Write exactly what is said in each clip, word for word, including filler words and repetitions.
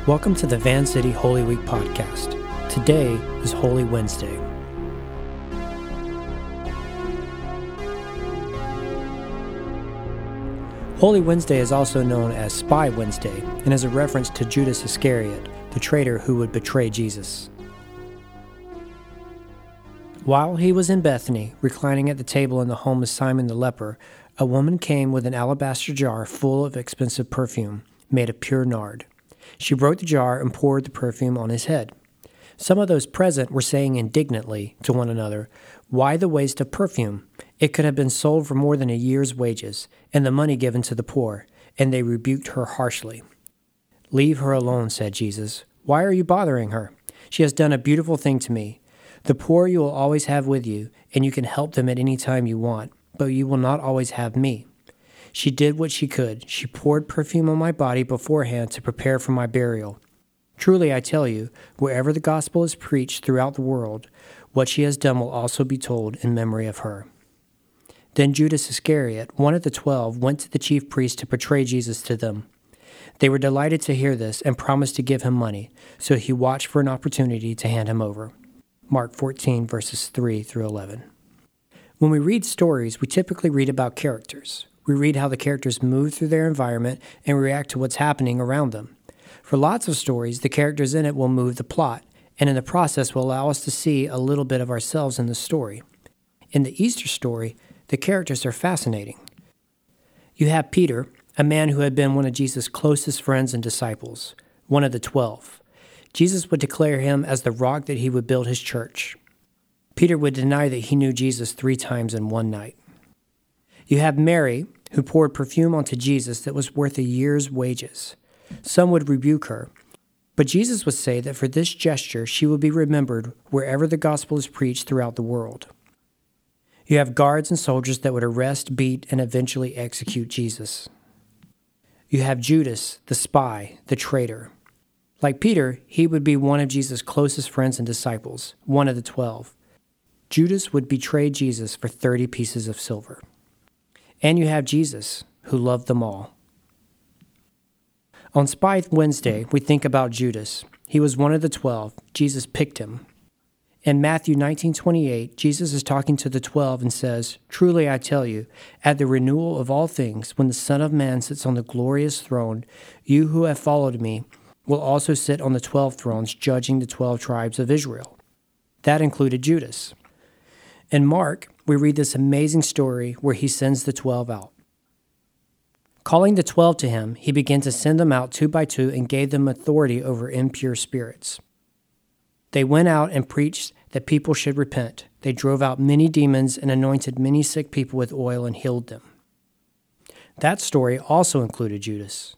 Welcome to the Van City Holy Week podcast. Today is Holy Wednesday. Holy Wednesday is also known as Spy Wednesday and is a reference to Judas Iscariot, the traitor who would betray Jesus. While he was in Bethany, reclining at the table in the home of Simon the leper, a woman came with an alabaster jar full of expensive perfume, made of pure nard. She broke the jar and poured the perfume on his head. Some of those present were saying indignantly to one another, "Why the waste of perfume? It could have been sold for more than a year's wages, and the money given to the poor." And they rebuked her harshly. "Leave her alone," said Jesus. "Why are you bothering her? She has done a beautiful thing to me. The poor you will always have with you, and you can help them at any time you want, but you will not always have me. She did what she could. She poured perfume on my body beforehand to prepare for my burial. Truly, I tell you, wherever the gospel is preached throughout the world, what she has done will also be told in memory of her." Then Judas Iscariot, one of the twelve, went to the chief priests to betray Jesus to them. They were delighted to hear this and promised to give him money, so he watched for an opportunity to hand him over. Mark fourteen, verses three through eleven. When we read stories, we typically read about characters. We read how the characters move through their environment and react to what's happening around them. For lots of stories, the characters in it will move the plot, and in the process will allow us to see a little bit of ourselves in the story. In the Easter story, the characters are fascinating. You have Peter, a man who had been one of Jesus' closest friends and disciples, one of the twelve. Jesus would declare him as the rock that he would build his church. Peter would deny that he knew Jesus three times in one night. You have Mary, who poured perfume onto Jesus that was worth a year's wages. Some would rebuke her, but Jesus would say that for this gesture she would be remembered wherever the gospel is preached throughout the world. You have guards and soldiers that would arrest, beat, and eventually execute Jesus. You have Judas, the spy, the traitor. Like Peter, he would be one of Jesus' closest friends and disciples, one of the twelve. Judas would betray Jesus for thirty pieces of silver. And you have Jesus, who loved them all. On Spy Wednesday, we think about Judas. He was one of the twelve. Jesus picked him. In Matthew nineteen twenty-eight, Jesus is talking to the twelve and says, "Truly I tell you, at the renewal of all things, when the Son of Man sits on the glorious throne, you who have followed me will also sit on the twelve thrones, judging the twelve tribes of Israel." That included Judas. In Mark, we read this amazing story where he sends the twelve out. Calling the twelve to him, he began to send them out two by two and gave them authority over impure spirits. They went out and preached that people should repent. They drove out many demons and anointed many sick people with oil and healed them. That story also included Judas.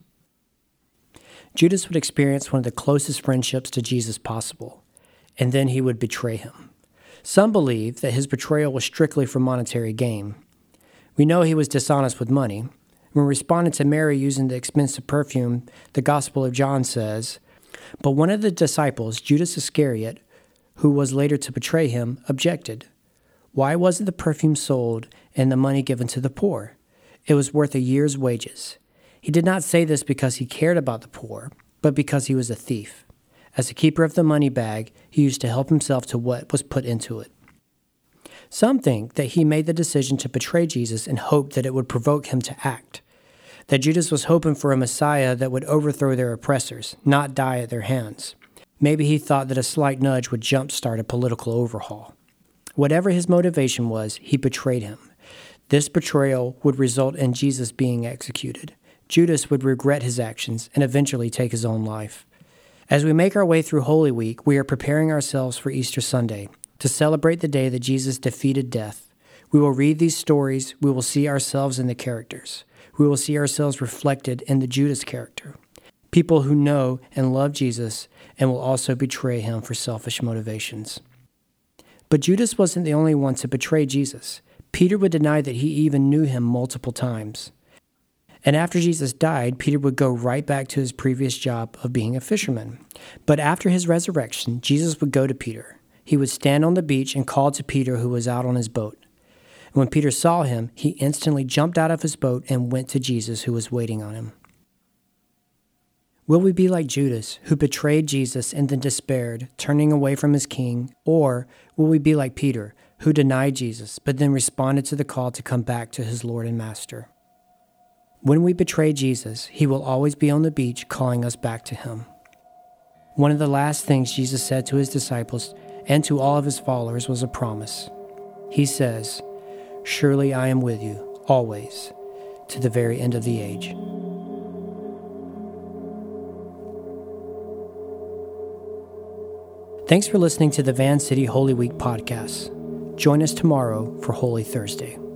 Judas would experience one of the closest friendships to Jesus possible, and then he would betray him. Some believe that his betrayal was strictly for monetary gain. We know he was dishonest with money. When responding to Mary using the expensive perfume, the Gospel of John says, "But one of the disciples, Judas Iscariot, who was later to betray him, objected. Why wasn't the perfume sold and the money given to the poor? It was worth a year's wages." He did not say this because he cared about the poor, but because he was a thief. As a keeper of the money bag, he used to help himself to what was put into it. Some think that he made the decision to betray Jesus in hope that it would provoke him to act, that Judas was hoping for a Messiah that would overthrow their oppressors, not die at their hands. Maybe he thought that a slight nudge would jumpstart a political overhaul. Whatever his motivation was, he betrayed him. This betrayal would result in Jesus being executed. Judas would regret his actions and eventually take his own life. As we make our way through Holy Week, we are preparing ourselves for Easter Sunday, to celebrate the day that Jesus defeated death. We will read these stories. We will see ourselves in the characters. We will see ourselves reflected in the Judas character, people who know and love Jesus and will also betray him for selfish motivations. But Judas wasn't the only one to betray Jesus. Peter would deny that he even knew him multiple times. And after Jesus died, Peter would go right back to his previous job of being a fisherman. But after his resurrection, Jesus would go to Peter. He would stand on the beach and call to Peter, who was out on his boat. When Peter saw him, he instantly jumped out of his boat and went to Jesus, who was waiting on him. Will we be like Judas, who betrayed Jesus and then despaired, turning away from his king? Or will we be like Peter, who denied Jesus, but then responded to the call to come back to his Lord and Master? When we betray Jesus, he will always be on the beach calling us back to him. One of the last things Jesus said to his disciples and to all of his followers was a promise. He says, "Surely I am with you, always, to the very end of the age." Thanks for listening to the Van City Holy Week podcast. Join us tomorrow for Holy Thursday.